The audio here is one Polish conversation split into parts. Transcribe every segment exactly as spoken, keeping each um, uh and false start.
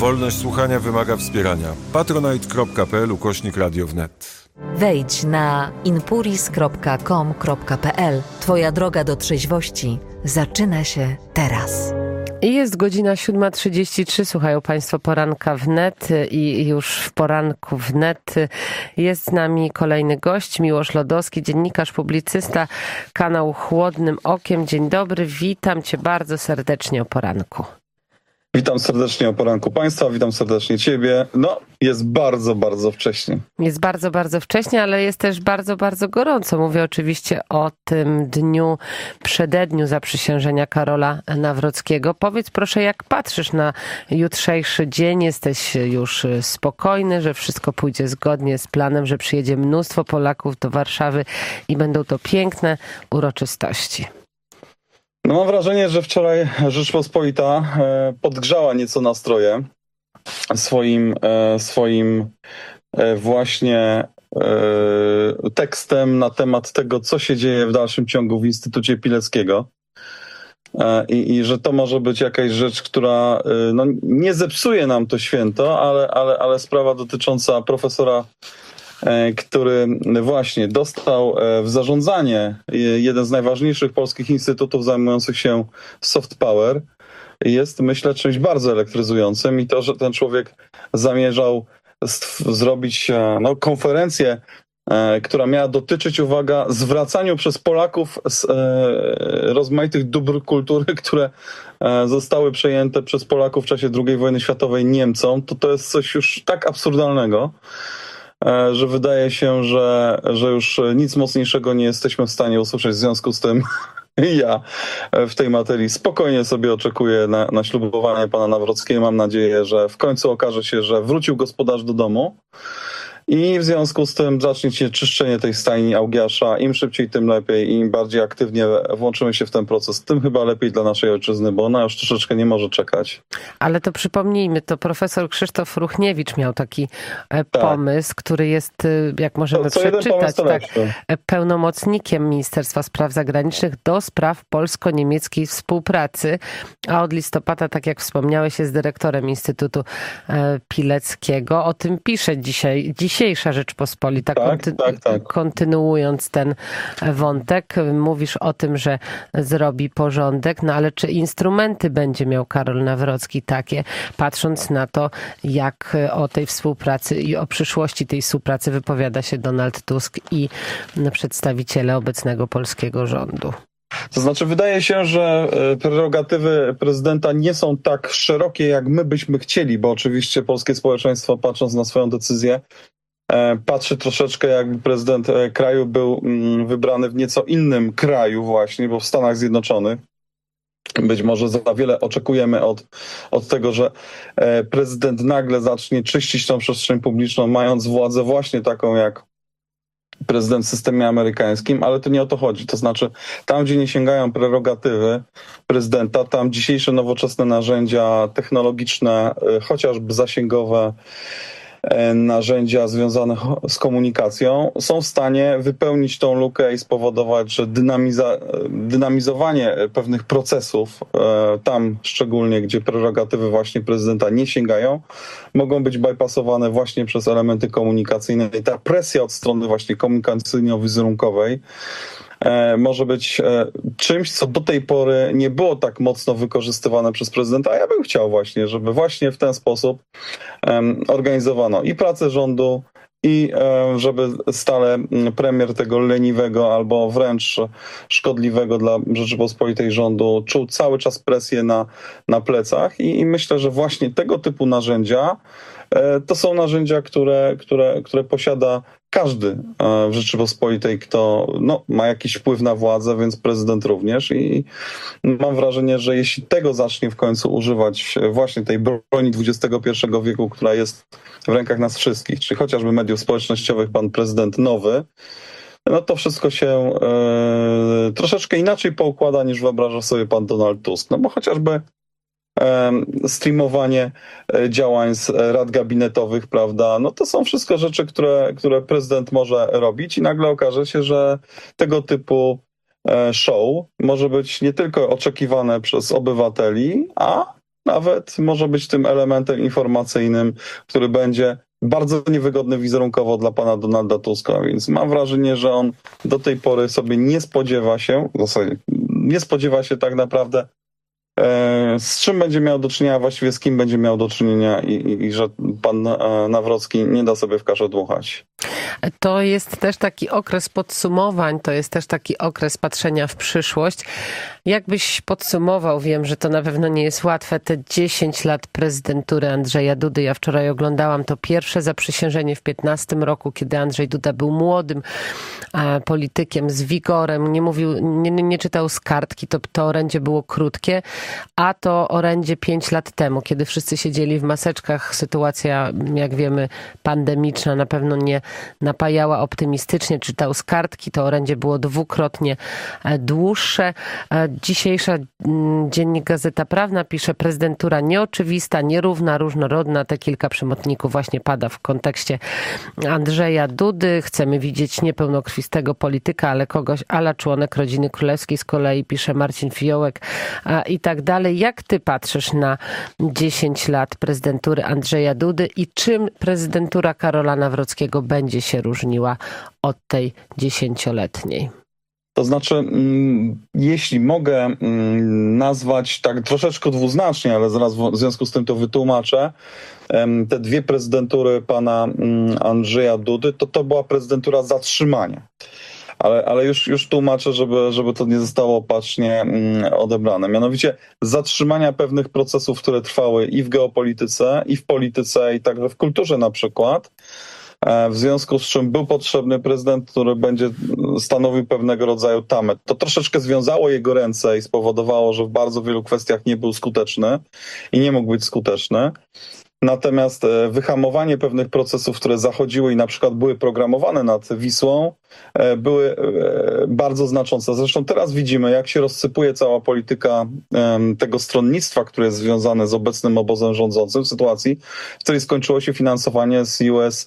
Wolność słuchania wymaga wspierania. patronite.pl ukośnik Radio wnet. Wejdź na inpuris kropka com kropka pl. Twoja droga do trzeźwości zaczyna się teraz. I jest godzina siódma trzydzieści trzy. Słuchają Państwo Poranka Wnet i już w Poranku Wnet jest z nami kolejny gość, Miłosz Lodowski, dziennikarz, publicysta, kanał Chłodnym Okiem. Dzień dobry, witam Cię bardzo serdecznie o poranku. Witam serdecznie o poranku Państwa, witam serdecznie Ciebie. No, jest bardzo, bardzo wcześnie. Jest bardzo, bardzo wcześnie, ale jest też bardzo, bardzo gorąco. Mówię oczywiście o tym dniu, przededniu zaprzysiężenia Karola Nawrockiego. Powiedz proszę, jak patrzysz na jutrzejszy dzień? Jesteś już spokojny, że wszystko pójdzie zgodnie z planem, że przyjedzie mnóstwo Polaków do Warszawy i będą to piękne uroczystości? No mam wrażenie, że wczoraj Rzeczpospolita podgrzała nieco nastroje swoim, swoim właśnie tekstem na temat tego, co się dzieje w dalszym ciągu w Instytucie Pileckiego. I, i że to może być jakaś rzecz, która no, nie zepsuje nam to święto, ale, ale, ale sprawa dotycząca profesora, który właśnie dostał w zarządzanie jeden z najważniejszych polskich instytutów zajmujących się soft power, jest, myślę, czymś bardzo elektryzującym i to, że ten człowiek zamierzał zrobić no, konferencję, która miała dotyczyć, uwaga, zwracaniu przez Polaków z e, rozmaitych dóbr kultury, które e, zostały przejęte przez Polaków w czasie drugiej wojny światowej Niemcom, to to jest coś już tak absurdalnego, że wydaje się, że, że już nic mocniejszego nie jesteśmy w stanie usłyszeć. W związku z tym ja w tej materii spokojnie sobie oczekuję na, na ślubowanie pana Nawrockiego. Mam nadzieję, że w końcu okaże się, że wrócił gospodarz do domu i w związku z tym zacznie się czyszczenie tej stajni Augiasza. Im szybciej, tym lepiej i im bardziej aktywnie włączymy się w ten proces, tym chyba lepiej dla naszej ojczyzny, bo ona już troszeczkę nie może czekać. Ale to przypomnijmy, to profesor Krzysztof Ruchniewicz miał taki tak. pomysł, który jest, jak możemy to, przeczytać, tak, pełnomocnikiem Ministerstwa Spraw Zagranicznych do spraw polsko-niemieckiej współpracy, a od listopada, tak jak wspomniałeś, jest dyrektorem Instytutu Pileckiego. O tym pisze dzisiaj Dzisiejsza Rzeczpospolita, tak, konty- tak, tak. kontynuując ten wątek. Mówisz o tym, że zrobi porządek, no ale czy instrumenty będzie miał Karol Nawrocki takie, patrząc na to, jak o tej współpracy i o przyszłości tej współpracy wypowiada się Donald Tusk i przedstawiciele obecnego polskiego rządu? To znaczy, wydaje się, że prerogatywy prezydenta nie są tak szerokie, jak my byśmy chcieli, bo oczywiście polskie społeczeństwo, patrząc na swoją decyzję, patrzy troszeczkę, jakby prezydent kraju był wybrany w nieco innym kraju właśnie, bo w Stanach Zjednoczonych. Być może za wiele oczekujemy od, od tego, że prezydent nagle zacznie czyścić tą przestrzeń publiczną, mając władzę właśnie taką jak prezydent w systemie amerykańskim, ale to nie o to chodzi. To znaczy, tam, gdzie nie sięgają prerogatywy prezydenta, tam dzisiejsze nowoczesne narzędzia technologiczne, chociażby zasięgowe, narzędzia związane z komunikacją są w stanie wypełnić tą lukę i spowodować, że dynamiza- dynamizowanie pewnych procesów, tam szczególnie, gdzie prerogatywy właśnie prezydenta nie sięgają, mogą być bypassowane właśnie przez elementy komunikacyjne i ta presja od strony właśnie komunikacyjno-wizerunkowej może być czymś, co do tej pory nie było tak mocno wykorzystywane przez prezydenta, a ja bym chciał właśnie, żeby właśnie w ten sposób organizowano i pracę rządu, i żeby stale premier tego leniwego albo wręcz szkodliwego dla Rzeczypospolitej rządu czuł cały czas presję na, na plecach i, i myślę, że właśnie tego typu narzędzia to są narzędzia, które, które, które posiada każdy w Rzeczypospolitej, kto no, ma jakiś wpływ na władzę, więc prezydent również. I mam wrażenie, że jeśli tego zacznie w końcu używać właśnie tej broni dwudziestego pierwszego wieku, która jest w rękach nas wszystkich, czyli chociażby mediów społecznościowych, pan prezydent nowy, no to wszystko się e, troszeczkę inaczej poukłada, niż wyobraża sobie pan Donald Tusk. No bo chociażby streamowanie działań z rad gabinetowych, prawda, no to są wszystko rzeczy, które, które prezydent może robić i nagle okaże się, że tego typu show może być nie tylko oczekiwane przez obywateli, a nawet może być tym elementem informacyjnym, który będzie bardzo niewygodny wizerunkowo dla pana Donalda Tuska, więc mam wrażenie, że on do tej pory sobie nie spodziewa się, w zasadzie nie spodziewa się tak naprawdę, z czym będzie miał do czynienia, właściwie z kim będzie miał do czynienia i, i, i że pan Nawrocki nie da sobie w kaszę dmuchać. To jest też taki okres podsumowań, to jest też taki okres patrzenia w przyszłość. Jakbyś podsumował, wiem, że to na pewno nie jest łatwe, te dziesięć lat prezydentury Andrzeja Dudy. Ja wczoraj oglądałam to pierwsze zaprzysiężenie w piętnastym roku, kiedy Andrzej Duda był młodym a, politykiem z wigorem, nie mówił, nie, nie czytał z kartki, to, to orędzie było krótkie, a to orędzie pięć lat temu, kiedy wszyscy siedzieli w maseczkach, sytuacja, jak wiemy, pandemiczna na pewno nie napajała optymistycznie, czytał z kartki, to orędzie było dwukrotnie dłuższe. Dzisiejsza dziennik Gazeta Prawna pisze: prezydentura nieoczywista, nierówna, różnorodna. Te kilka przymotników właśnie pada w kontekście Andrzeja Dudy. Chcemy widzieć niepełnokrwistego polityka, ale kogoś ala członek rodziny królewskiej, z kolei pisze Marcin Fiołek i tak dalej. Jak ty patrzysz na dziesięć lat prezydentury Andrzeja Dudy i czym prezydentura Karola Nawrockiego będzie się różniła od tej dziesięcioletniej? To znaczy, jeśli mogę nazwać tak troszeczkę dwuznacznie, ale zaraz w związku z tym to wytłumaczę, te dwie prezydentury pana Andrzeja Dudy, to to była prezydentura zatrzymania. Ale, ale już, już tłumaczę, żeby, żeby to nie zostało opacznie odebrane. Mianowicie zatrzymania pewnych procesów, które trwały i w geopolityce, i w polityce, i także w kulturze na przykład. W związku z czym był potrzebny prezydent, który będzie stanowił pewnego rodzaju tamę. To troszeczkę związało jego ręce i spowodowało, że w bardzo wielu kwestiach nie był skuteczny i nie mógł być skuteczny. Natomiast wyhamowanie pewnych procesów, które zachodziły i na przykład były programowane nad Wisłą, były bardzo znaczące. Zresztą teraz widzimy, jak się rozsypuje cała polityka tego stronnictwa, które jest związane z obecnym obozem rządzącym, w sytuacji, w której skończyło się finansowanie z U S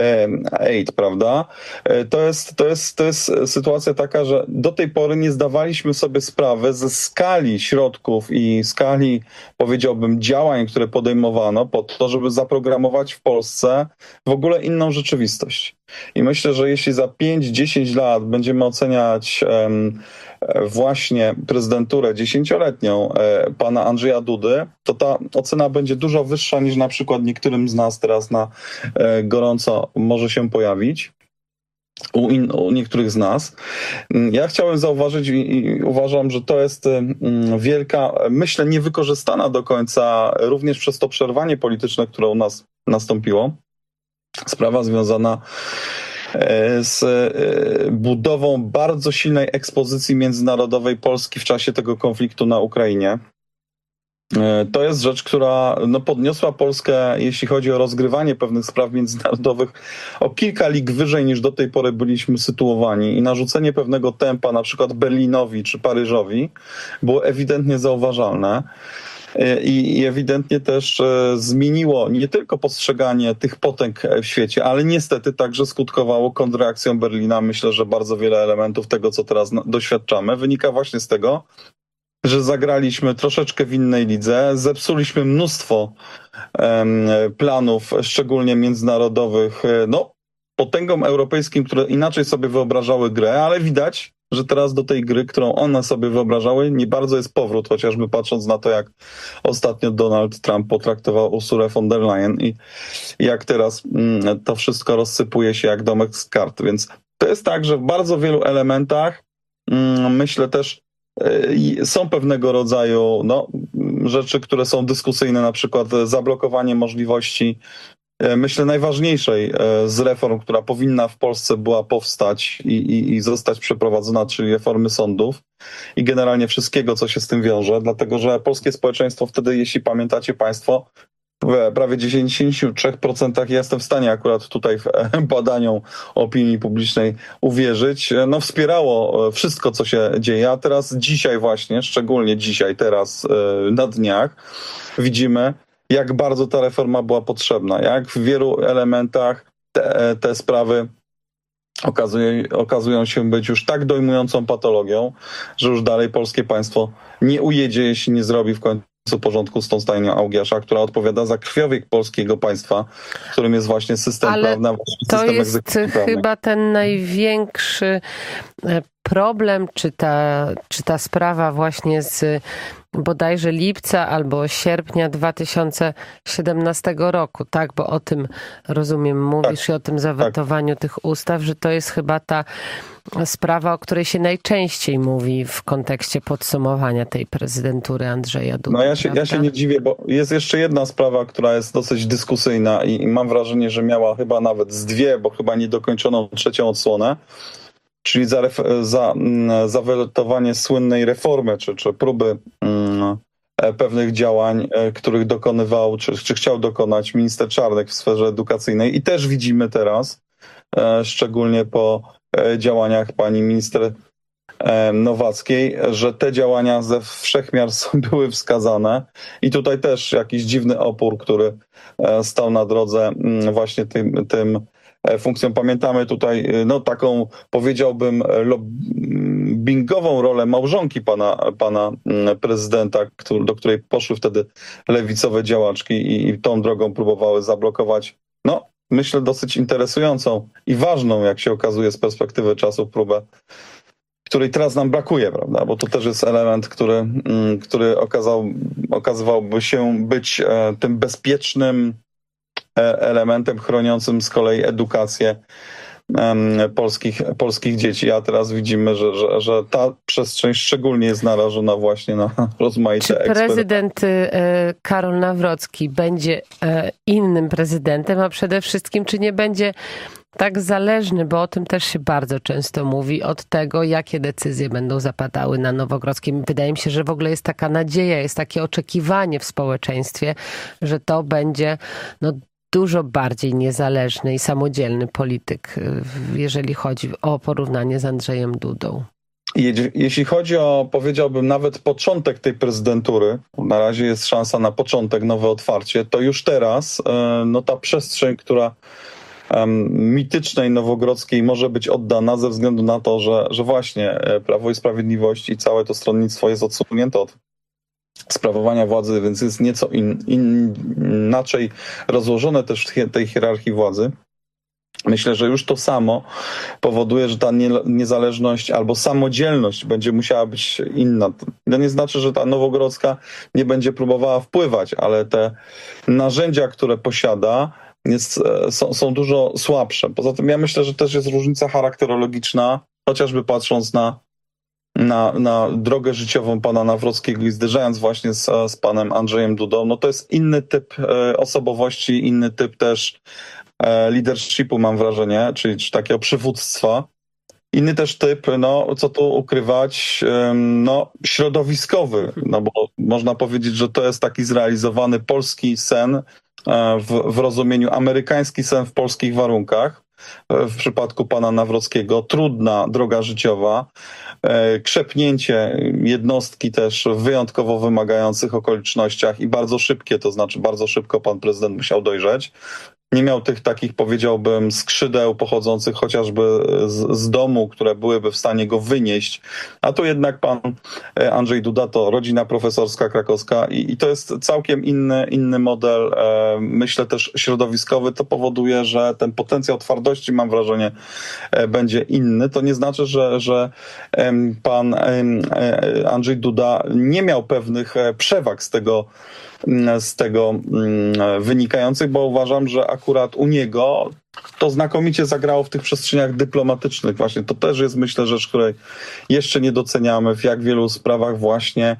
Aid, prawda? To jest, to jest, to jest sytuacja taka, że do tej pory nie zdawaliśmy sobie sprawy ze skali środków i skali, powiedziałbym, działań, które podejmowano po to, żeby zaprogramować w Polsce w ogóle inną rzeczywistość. I myślę, że jeśli za pięć dziesięć lat będziemy oceniać um, właśnie prezydenturę dziesięcioletnią e, pana Andrzeja Dudy, to ta ocena będzie dużo wyższa niż na przykład niektórym z nas teraz na e, gorąco może się pojawić. U, in, u niektórych z nas. Ja chciałem zauważyć i, i uważam, że to jest mm, wielka, myślę, niewykorzystana do końca również przez to przerwanie polityczne, które u nas nastąpiło. Sprawa związana z budową bardzo silnej ekspozycji międzynarodowej Polski w czasie tego konfliktu na Ukrainie. To jest rzecz, która no, podniosła Polskę, jeśli chodzi o rozgrywanie pewnych spraw międzynarodowych, o kilka lig wyżej niż do tej pory byliśmy sytuowani i narzucenie pewnego tempa na przykład Berlinowi czy Paryżowi było ewidentnie zauważalne. I ewidentnie też zmieniło nie tylko postrzeganie tych potęg w świecie, ale niestety także skutkowało kontrreakcją Berlina. Myślę, że bardzo wiele elementów tego, co teraz doświadczamy, wynika właśnie z tego, że zagraliśmy troszeczkę w innej lidze, zepsuliśmy mnóstwo um, planów, szczególnie międzynarodowych, no, potęgom europejskim, które inaczej sobie wyobrażały grę, ale widać, że teraz do tej gry, którą one sobie wyobrażały, nie bardzo jest powrót, chociażby patrząc na to, jak ostatnio Donald Trump potraktował Ursulę von der Leyen i jak teraz mm, to wszystko rozsypuje się jak domek z kart. Więc to jest tak, że w bardzo wielu elementach mm, myślę też y, są pewnego rodzaju no, rzeczy, które są dyskusyjne, na przykład zablokowanie możliwości myślę najważniejszej z reform, która powinna w Polsce była powstać i, i, i zostać przeprowadzona, czyli reformy sądów i generalnie wszystkiego, co się z tym wiąże, dlatego że polskie społeczeństwo wtedy, jeśli pamiętacie państwo, w prawie dziewięćdziesiąt trzy procent, ja jestem w stanie akurat tutaj w badaniu opinii publicznej uwierzyć, no wspierało wszystko, co się dzieje, a teraz dzisiaj właśnie, szczególnie dzisiaj, teraz na dniach widzimy, jak bardzo ta reforma była potrzebna, jak w wielu elementach te, te sprawy okazuje, okazują się być już tak dojmującą patologią, że już dalej polskie państwo nie ujedzie, jeśli nie zrobi w końcu porządku z tą stajnią Augiasza, która odpowiada za krwiobieg polskiego państwa, którym jest właśnie system Ale prawny, to system jest egzekucji prawnej. chyba ten największy problem, czy ta, czy ta sprawa właśnie z bodajże lipca albo sierpnia dwa tysiące siedemnastego roku, tak? Bo o tym, rozumiem, mówisz tak, i o tym zawetowaniu tak. tych ustaw, że to jest chyba ta sprawa, o której się najczęściej mówi w kontekście podsumowania tej prezydentury Andrzeja Dudy. No ja się, ja się nie dziwię, bo jest jeszcze jedna sprawa, która jest dosyć dyskusyjna i, i mam wrażenie, że miała chyba nawet z dwie, bo chyba niedokończoną trzecią odsłonę, czyli za, za, za wetowanie słynnej reformy, czy, czy próby um, pewnych działań, których dokonywał, czy, czy chciał dokonać minister Czarnek w sferze edukacyjnej. I też widzimy teraz, e, szczególnie po e, działaniach pani minister e, Nowackiej, że te działania ze wszechmiar były wskazane. I tutaj też jakiś dziwny opór, który e, stał na drodze m, właśnie tym, tym funkcją. Pamiętamy tutaj no taką, powiedziałbym, lobbingową rolę małżonki pana, pana prezydenta, który, do której poszły wtedy lewicowe działaczki i, i tą drogą próbowały zablokować, no myślę, dosyć interesującą i ważną, jak się okazuje z perspektywy czasu, próbę, której teraz nam brakuje, prawda? Bo to też jest element, który, który okazał, okazywałby się być tym bezpiecznym elementem chroniącym z kolei edukację um, polskich, polskich dzieci. A teraz widzimy, że, że, że ta przestrzeń szczególnie jest narażona właśnie na rozmaite Czy eksperymenty. prezydent e, Karol Nawrocki będzie e, innym prezydentem, a przede wszystkim czy nie będzie tak zależny, bo o tym też się bardzo często mówi, od tego, jakie decyzje będą zapadały na Nowogrodzkiej. Wydaje mi się, że w ogóle jest taka nadzieja, jest takie oczekiwanie w społeczeństwie, że to będzie no, dużo bardziej niezależny i samodzielny polityk, jeżeli chodzi o porównanie z Andrzejem Dudą. Jeśli chodzi o, powiedziałbym, nawet początek tej prezydentury, na razie jest szansa na początek, nowe otwarcie, to już teraz no, ta przestrzeń, która um, mitycznej Nowogrodzkiej może być oddana ze względu na to, że, że właśnie Prawo i Sprawiedliwość i całe to stronnictwo jest odsunięte od sprawowania władzy, więc jest nieco in, in, inaczej rozłożone też w tej hierarchii władzy. Myślę, że już to samo powoduje, że ta nie, niezależność albo samodzielność będzie musiała być inna. To nie znaczy, że ta Nowogrodzka nie będzie próbowała wpływać, ale te narzędzia, które posiada, jest, są, są dużo słabsze. Poza tym ja myślę, że też jest różnica charakterologiczna, chociażby patrząc na Na, na drogę życiową pana Nawrockiego i zderzając właśnie z, z panem Andrzejem Dudą, no to jest inny typ e, osobowości, inny typ też e, leadershipu, mam wrażenie, czyli czy takiego przywództwa. Inny też typ, no co tu ukrywać, e, no środowiskowy, no bo można powiedzieć, że to jest taki zrealizowany polski sen e, w, w rozumieniu amerykański sen w polskich warunkach. W przypadku pana Nawrockiego trudna droga życiowa, krzepnięcie jednostki też w wyjątkowo wymagających okolicznościach i bardzo szybkie, to znaczy bardzo szybko pan prezydent musiał dojrzeć. Nie miał tych takich, powiedziałbym, skrzydeł pochodzących chociażby z, z domu, które byłyby w stanie go wynieść. A tu jednak pan Andrzej Duda to rodzina profesorska krakowska i, i to jest całkiem inny, inny model, e, myślę też środowiskowy. To powoduje, że ten potencjał twardości, mam wrażenie, e, będzie inny. To nie znaczy, że, że e, pan e, Andrzej Duda nie miał pewnych przewag z tego, z tego wynikających, bo uważam, że akurat u niego to znakomicie zagrało w tych przestrzeniach dyplomatycznych. Właśnie to też jest, myślę, rzecz, której jeszcze nie doceniamy, w jak wielu sprawach właśnie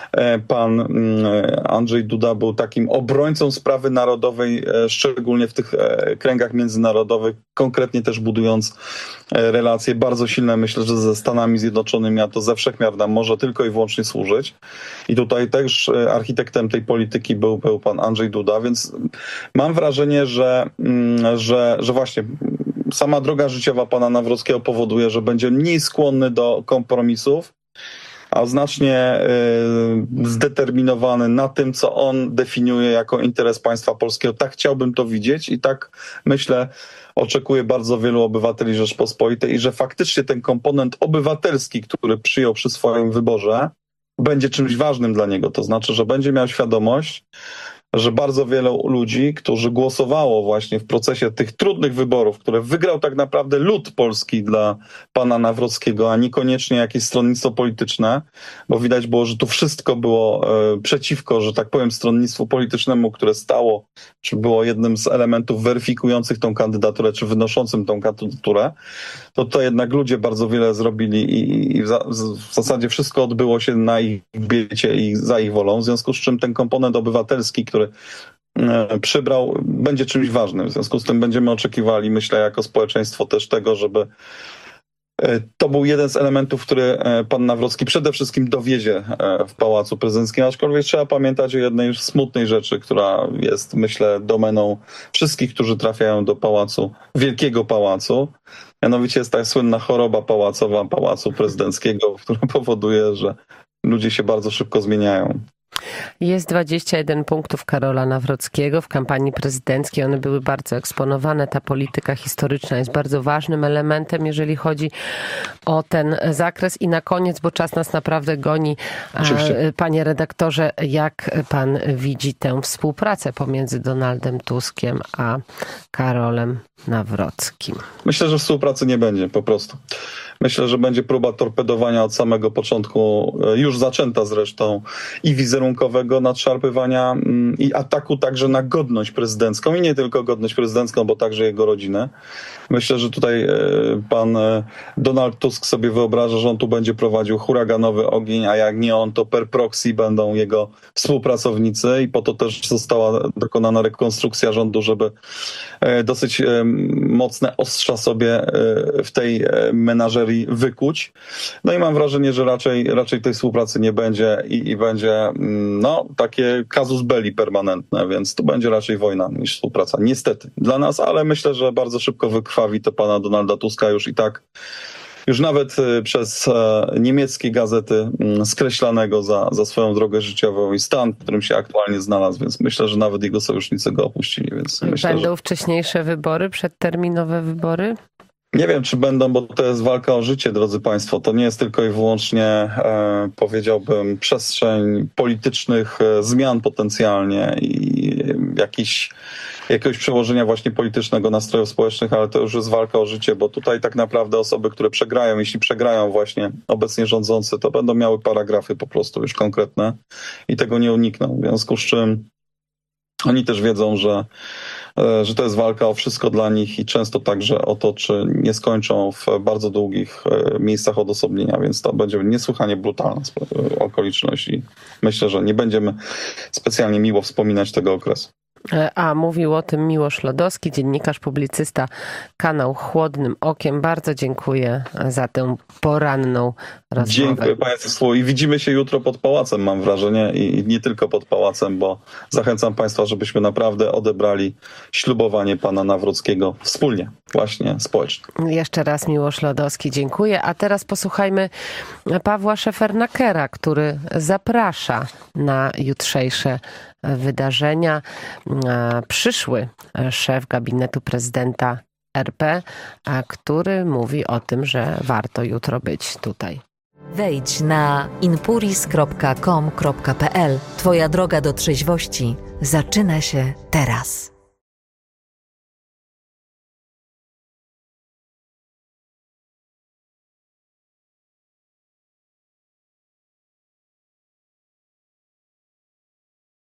pan Andrzej Duda był takim obrońcą sprawy narodowej, szczególnie w tych kręgach międzynarodowych, konkretnie też budując relacje bardzo silne, myślę, że ze Stanami Zjednoczonymi, a to ze wszechmiar nam może tylko i wyłącznie służyć. I tutaj też architektem tej polityki był, był pan Andrzej Duda, więc mam wrażenie, że, że, że właśnie sama droga życiowa pana Nawrockiego powoduje, że będzie mniej skłonny do kompromisów, a znacznie y, zdeterminowany na tym, co on definiuje jako interes państwa polskiego. Tak chciałbym to widzieć i tak, myślę, oczekuje bardzo wielu obywateli Rzeczpospolitej i że faktycznie ten komponent obywatelski, który przyjął przy swoim wyborze, będzie czymś ważnym dla niego. To znaczy, że będzie miał świadomość, że bardzo wielu ludzi, którzy głosowało właśnie w procesie tych trudnych wyborów, które wygrał tak naprawdę lud polski dla pana Nawrockiego, a niekoniecznie jakieś stronnictwo polityczne, bo widać było, że tu wszystko było e, przeciwko, że tak powiem, stronnictwu politycznemu, które stało, czy było jednym z elementów weryfikujących tą kandydaturę, czy wynoszącym tą kandydaturę, to to jednak ludzie bardzo wiele zrobili i, i w, za, w zasadzie wszystko odbyło się na ich biecie i za ich wolą, w związku z czym ten komponent obywatelski, który przybrał, będzie czymś ważnym. W związku z tym będziemy oczekiwali, myślę, jako społeczeństwo też tego, żeby to był jeden z elementów, który pan Nawrocki przede wszystkim dowiezie w Pałacu Prezydenckim, aczkolwiek trzeba pamiętać o jednej smutnej rzeczy, która jest, myślę, domeną wszystkich, którzy trafiają do pałacu, wielkiego pałacu. Mianowicie jest ta słynna choroba pałacowa Pałacu Prezydenckiego, która powoduje, że ludzie się bardzo szybko zmieniają. Jest dwadzieścia jeden punktów Karola Nawrockiego w kampanii prezydenckiej. One były bardzo eksponowane. Ta polityka historyczna jest bardzo ważnym elementem, jeżeli chodzi o ten zakres. I na koniec, bo czas nas naprawdę goni, Oczywiście. Panie redaktorze, jak pan widzi tę współpracę pomiędzy Donaldem Tuskiem a Karolem Nawrockim? Myślę, że współpracy nie będzie po prostu. Myślę, że będzie próba torpedowania od samego początku, już zaczęta zresztą, i wizerunkowego nadszarpywania i ataku także na godność prezydencką i nie tylko godność prezydencką, bo także jego rodzinę. Myślę, że tutaj pan Donald Tusk sobie wyobraża, że on tu będzie prowadził huraganowy ogień, a jak nie on, to per proxy będą jego współpracownicy i po to też została dokonana rekonstrukcja rządu, żeby dosyć mocne ostrza sobie w tej menażerii wykuć. No i mam wrażenie, że raczej, raczej tej współpracy nie będzie i, i będzie no, takie casus belli permanentne, więc tu będzie raczej wojna niż współpraca. Niestety dla nas, ale myślę, że bardzo szybko wykrwawi to pana Donalda Tuska już i tak. Już nawet przez niemieckie gazety skreślanego za, za swoją drogę życiową i stan, w którym się aktualnie znalazł, więc myślę, że nawet jego sojusznicy go opuścili. Więc myślę, Będą że... wcześniejsze wybory, przedterminowe wybory? Nie wiem, czy będą, bo to jest walka o życie, drodzy państwo. To nie jest tylko i wyłącznie, e, powiedziałbym, przestrzeń politycznych e, zmian potencjalnie i jakiś, jakiegoś przełożenia właśnie politycznego nastrojów społecznych, ale to już jest walka o życie, bo tutaj tak naprawdę osoby, które przegrają, jeśli przegrają właśnie obecnie rządzący, to będą miały paragrafy po prostu już konkretne i tego nie unikną. W związku z czym oni też wiedzą, że że to jest walka o wszystko dla nich i często także o to, czy nie skończą w bardzo długich miejscach odosobnienia, więc to będzie niesłychanie brutalna okoliczność i myślę, że nie będziemy specjalnie miło wspominać tego okresu. A mówił o tym Miłosz Lodowski, dziennikarz, publicysta, kanał Chłodnym Okiem. Bardzo dziękuję za tę poranną rozmowę. Dziękuję państwu i widzimy się jutro pod Pałacem, mam wrażenie, i nie tylko pod Pałacem, bo zachęcam państwa, żebyśmy naprawdę odebrali ślubowanie pana Nawrockiego wspólnie, właśnie społecznie. Jeszcze raz Miłosz Lodowski, dziękuję. A teraz posłuchajmy Pawła Szefernakera, który zaprasza na jutrzejsze wydarzenia. Przyszły szef gabinetu prezydenta R P, który mówi o tym, że warto jutro być tutaj. Wejdź na inpuris kropka com kropka pe el. Twoja droga do trzeźwości zaczyna się teraz.